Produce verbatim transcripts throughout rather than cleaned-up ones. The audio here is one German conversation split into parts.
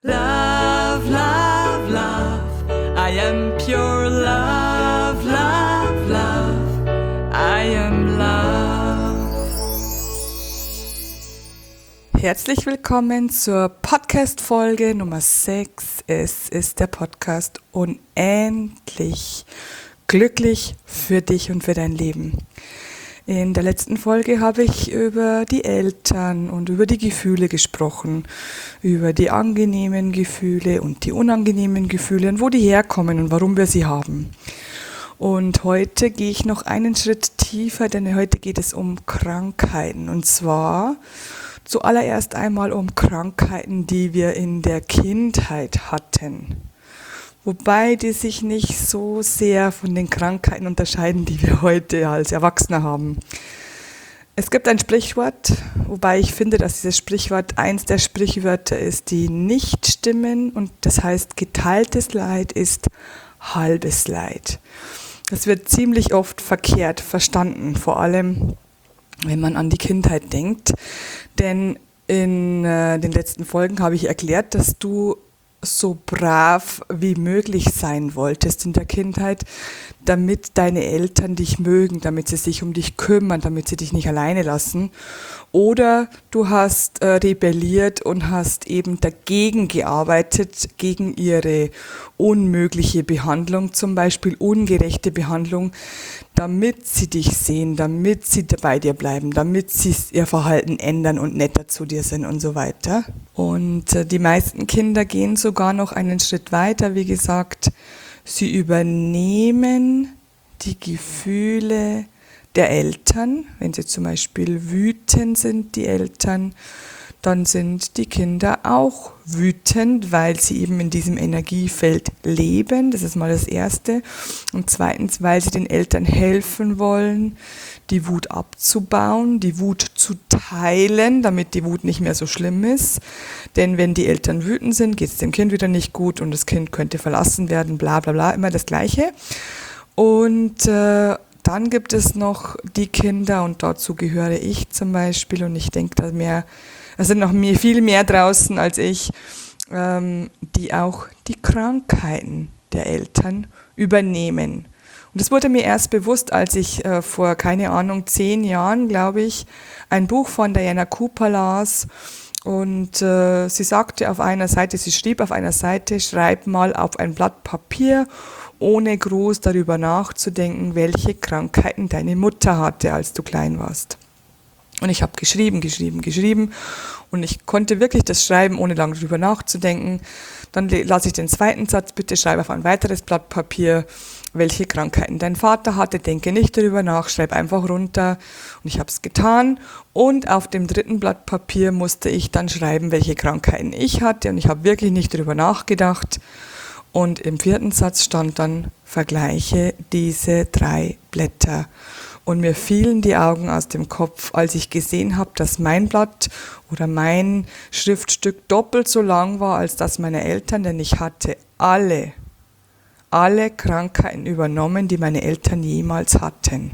Love, love, love, I am pure love, love, love, I am love. Herzlich willkommen zur Podcast-Folge Nummer sechs. Es ist der Podcast Unendlich glücklich für dich und für dein Leben. In der letzten Folge habe ich über die Eltern und über die Gefühle gesprochen, über die angenehmen Gefühle und die unangenehmen Gefühle und wo die herkommen und warum wir sie haben. Und heute gehe ich noch einen Schritt tiefer, denn heute geht es um Krankheiten. Und zwar zuallererst einmal um Krankheiten, die wir in der Kindheit hatten. Wobei die sich nicht so sehr von den Krankheiten unterscheiden, die wir heute als Erwachsene haben. Es gibt ein Sprichwort, wobei ich finde, dass dieses Sprichwort eins der Sprichwörter ist, die nicht stimmen. Und das heißt, geteiltes Leid ist halbes Leid. Das wird ziemlich oft verkehrt verstanden, vor allem wenn man an die Kindheit denkt. Denn in äh, den letzten Folgen habe ich erklärt, dass du so brav wie möglich sein wolltest in der Kindheit, damit deine Eltern dich mögen, damit sie sich um dich kümmern, damit sie dich nicht alleine lassen. Oder du hast äh, rebelliert und hast eben dagegen gearbeitet, gegen ihre unmögliche Behandlung, zum Beispiel ungerechte Behandlung, damit sie dich sehen, damit sie bei dir bleiben, damit sie ihr Verhalten ändern und netter zu dir sind und so weiter. Und äh, die meisten Kinder gehen sogar noch einen Schritt weiter, wie gesagt, sie übernehmen die Gefühle der Eltern. Wenn sie zum Beispiel wütend sind, die Eltern, dann sind die Kinder auch wütend, weil sie eben in diesem Energiefeld leben. Das ist mal das Erste. Und zweitens, weil sie den Eltern helfen wollen, die Wut abzubauen, die Wut zu teilen, damit die Wut nicht mehr so schlimm ist. Denn wenn die Eltern wütend sind, geht es dem Kind wieder nicht gut und das Kind könnte verlassen werden, bla bla bla, immer das Gleiche. Und äh, dann gibt es noch die Kinder, und dazu gehöre ich zum Beispiel, und ich denke, da mehr, es sind noch mehr, viel mehr draußen als ich, ähm, die auch die Krankheiten der Eltern übernehmen. Und das wurde mir erst bewusst, als ich äh, vor, keine Ahnung, zehn Jahren, glaube ich, ein Buch von Diana Cooper las. Und äh, sie sagte auf einer Seite, sie schrieb auf einer Seite, schreib mal auf ein Blatt Papier, ohne groß darüber nachzudenken, welche Krankheiten deine Mutter hatte, als du klein warst. Und ich habe geschrieben, geschrieben, geschrieben und ich konnte wirklich das schreiben, ohne lange darüber nachzudenken. Dann las ich den zweiten Satz, bitte schreib auf ein weiteres Blatt Papier, welche Krankheiten dein Vater hatte, denke nicht darüber nach, schreib einfach runter. Und ich habe es getan und auf dem dritten Blatt Papier musste ich dann schreiben, welche Krankheiten ich hatte, und ich habe wirklich nicht darüber nachgedacht. Und im vierten Satz stand dann, vergleiche diese drei Blätter. Und mir fielen die Augen aus dem Kopf, als ich gesehen habe, dass mein Blatt oder mein Schriftstück doppelt so lang war als das meiner Eltern, denn ich hatte alle, alle Krankheiten übernommen, die meine Eltern jemals hatten.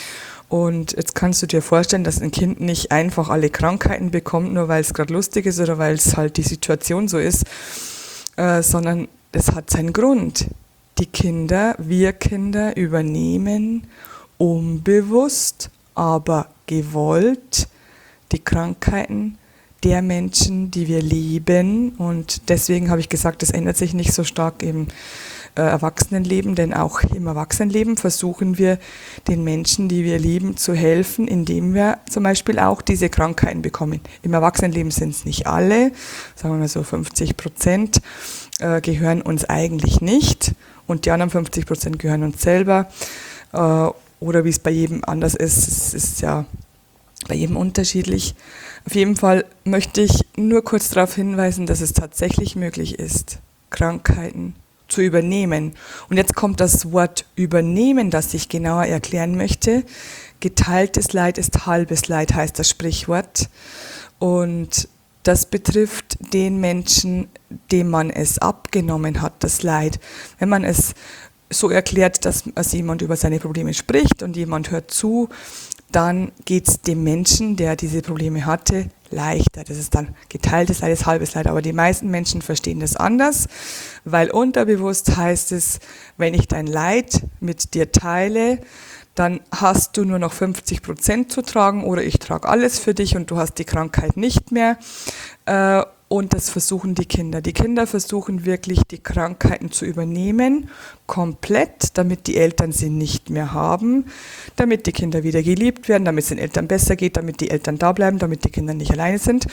Und jetzt kannst du dir vorstellen, dass ein Kind nicht einfach alle Krankheiten bekommt, nur weil es gerade lustig ist oder weil es halt die Situation so ist, äh, sondern es hat seinen Grund. Die Kinder, wir Kinder übernehmen unbewusst, aber gewollt die Krankheiten der Menschen, die wir lieben. Und deswegen habe ich gesagt, das ändert sich nicht so stark im äh, Erwachsenenleben, denn auch im Erwachsenenleben versuchen wir den Menschen, die wir lieben, zu helfen, indem wir zum Beispiel auch diese Krankheiten bekommen. Im Erwachsenenleben sind es nicht alle, sagen wir mal so fünfzig Prozent äh, gehören uns eigentlich nicht und die anderen fünfzig Prozent gehören uns selber. Äh, Oder wie es bei jedem anders ist, es ist ja bei jedem unterschiedlich. Auf jeden Fall möchte ich nur kurz darauf hinweisen, dass es tatsächlich möglich ist, Krankheiten zu übernehmen. Und jetzt kommt das Wort übernehmen, das ich genauer erklären möchte. Geteiltes Leid ist halbes Leid, heißt das Sprichwort. Und das betrifft den Menschen, dem man es abgenommen hat, das Leid. Wenn man es so erklärt, dass also jemand über seine Probleme spricht und jemand hört zu, dann geht es dem Menschen, der diese Probleme hatte, leichter. Das ist dann geteiltes Leid, ist halbes Leid. Aber die meisten Menschen verstehen das anders, weil unterbewusst heißt es, wenn ich dein Leid mit dir teile, dann hast du nur noch fünfzig Prozent zu tragen oder ich trage alles für dich und du hast die Krankheit nicht mehr. Und das versuchen die Kinder. Die Kinder versuchen wirklich, die Krankheiten zu übernehmen, komplett, damit die Eltern sie nicht mehr haben, damit die Kinder wieder geliebt werden, damit es den Eltern besser geht, damit die Eltern da bleiben, damit die Kinder nicht alleine sind.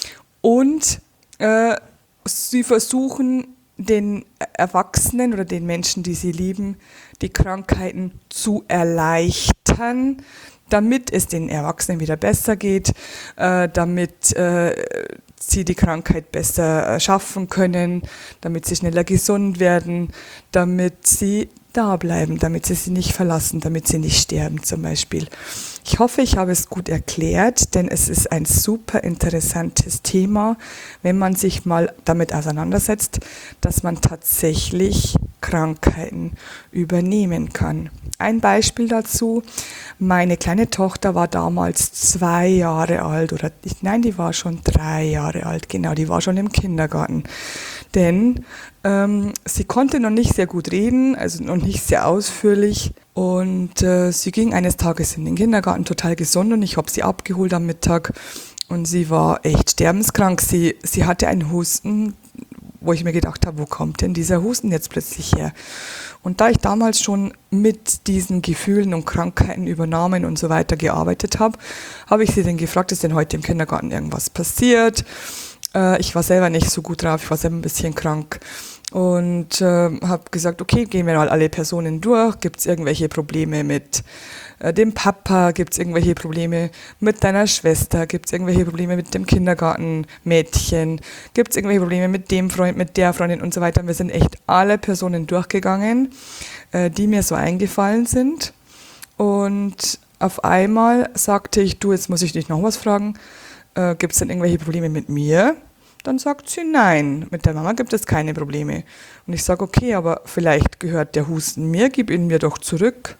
Und äh, sie versuchen, den Erwachsenen oder den Menschen, die sie lieben, die Krankheiten zu erleichtern, damit es den Erwachsenen wieder besser geht, äh, damit äh, sie die Krankheit besser schaffen können, damit sie schneller gesund werden, damit sie da bleiben, damit sie sie nicht verlassen, damit sie nicht sterben zum Beispiel. Ich hoffe, ich habe es gut erklärt, denn es ist ein super interessantes Thema, wenn man sich mal damit auseinandersetzt, dass man tatsächlich Krankheiten übernehmen kann. Ein Beispiel dazu, meine kleine Tochter war damals zwei Jahre alt oder nein, die war schon drei Jahre alt, genau, die war schon im Kindergarten. Denn ähm, sie konnte noch nicht sehr gut reden, also noch nicht sehr ausführlich und äh, sie ging eines Tages in den Kindergarten total gesund und ich habe sie abgeholt am Mittag und sie war echt sterbenskrank. Sie, sie hatte einen Husten, wo ich mir gedacht habe, wo kommt denn dieser Husten jetzt plötzlich her? Und da ich damals schon mit diesen Gefühlen und Krankheiten, Übernahmen und so weiter gearbeitet habe, habe ich sie dann gefragt, ist denn heute im Kindergarten irgendwas passiert? Äh, ich war selber nicht so gut drauf, ich war selber ein bisschen krank und äh, habe gesagt, okay, gehen wir mal alle Personen durch, gibt es irgendwelche Probleme mit äh, dem Papa, gibt es irgendwelche Probleme mit deiner Schwester, gibt es irgendwelche Probleme mit dem Kindergartenmädchen, gibt es irgendwelche Probleme mit dem Freund, mit der Freundin und so weiter. Und wir sind echt alle Personen durchgegangen, äh, die mir so eingefallen sind und auf einmal sagte ich, du, jetzt muss ich dich noch was fragen, äh, gibt es denn irgendwelche Probleme mit mir? Dann sagt sie, nein, mit der Mama gibt es keine Probleme. Und ich sage, okay, aber vielleicht gehört der Husten mir, gib ihn mir doch zurück.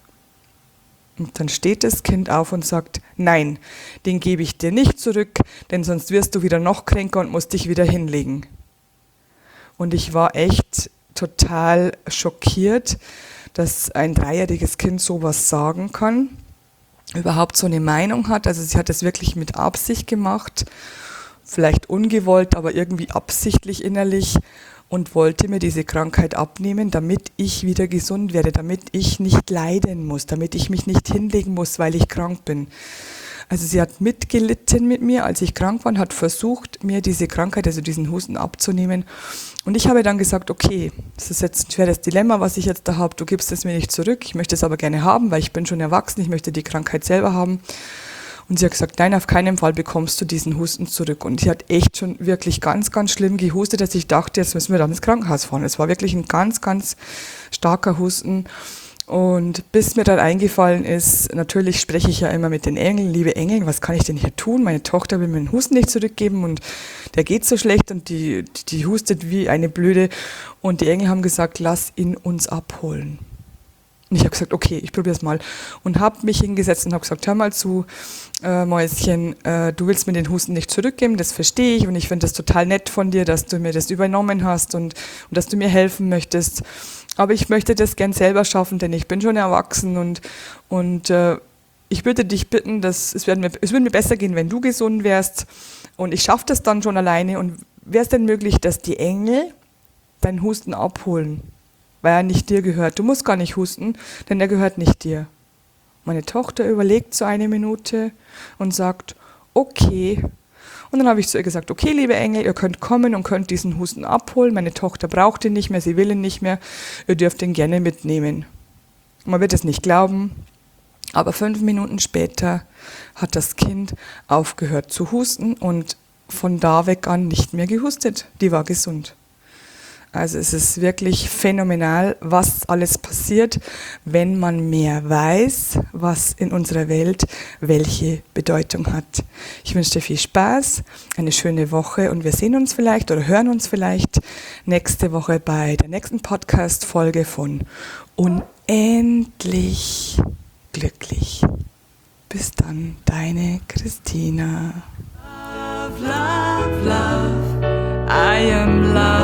Und dann steht das Kind auf und sagt, nein, den gebe ich dir nicht zurück, denn sonst wirst du wieder noch kränker und musst dich wieder hinlegen. Und ich war echt total schockiert, dass ein dreijähriges Kind sowas sagen kann, überhaupt so eine Meinung hat. Also sie hat es wirklich mit Absicht gemacht, vielleicht ungewollt, aber irgendwie absichtlich innerlich und wollte mir diese Krankheit abnehmen, damit ich wieder gesund werde, damit ich nicht leiden muss, damit ich mich nicht hinlegen muss, weil ich krank bin. Also sie hat mitgelitten mit mir, als ich krank war, und hat versucht, mir diese Krankheit, also diesen Husten abzunehmen. Und ich habe dann gesagt, okay, das ist jetzt ein schweres Dilemma, was ich jetzt da habe, du gibst es mir nicht zurück, ich möchte es aber gerne haben, weil ich bin schon erwachsen, ich möchte die Krankheit selber haben. Und sie hat gesagt, nein, auf keinen Fall bekommst du diesen Husten zurück. Und sie hat echt schon wirklich ganz, ganz schlimm gehustet, dass ich dachte, jetzt müssen wir dann ins Krankenhaus fahren. Es war wirklich ein ganz, ganz starker Husten. Und bis mir dann eingefallen ist, natürlich spreche ich ja immer mit den Engeln, liebe Engel, was kann ich denn hier tun? Meine Tochter will mir den Husten nicht zurückgeben und der geht so schlecht und die, die hustet wie eine Blöde. Und die Engel haben gesagt, lass ihn uns abholen. Und ich habe gesagt, okay, ich probiere es mal. Und habe mich hingesetzt und habe gesagt, hör mal zu, äh, Mäuschen, äh, du willst mir den Husten nicht zurückgeben, das verstehe ich. Und ich finde das total nett von dir, dass du mir das übernommen hast und, und dass du mir helfen möchtest. Aber ich möchte das gern selber schaffen, denn ich bin schon erwachsen. Und, und äh, ich würde dich bitten, dass es, mir, es würde mir besser gehen, wenn du gesund wärst. Und ich schaffe das dann schon alleine. Und wäre es denn möglich, dass die Engel deinen Husten abholen? Weil er nicht dir gehört. Du musst gar nicht husten, denn er gehört nicht dir. Meine Tochter überlegt so eine Minute und sagt, okay. Und dann habe ich zu ihr gesagt, okay, liebe Engel, ihr könnt kommen und könnt diesen Husten abholen. Meine Tochter braucht ihn nicht mehr, sie will ihn nicht mehr. Ihr dürft ihn gerne mitnehmen. Man wird es nicht glauben, aber fünf Minuten später hat das Kind aufgehört zu husten und von da weg an nicht mehr gehustet. Die war gesund. Also es ist wirklich phänomenal, was alles passiert, wenn man mehr weiß, was in unserer Welt welche Bedeutung hat. Ich wünsche dir viel Spaß, eine schöne Woche und wir sehen uns vielleicht oder hören uns vielleicht nächste Woche bei der nächsten Podcast-Folge von Unendlich glücklich. Bis dann, deine Christina. love, love. I am love.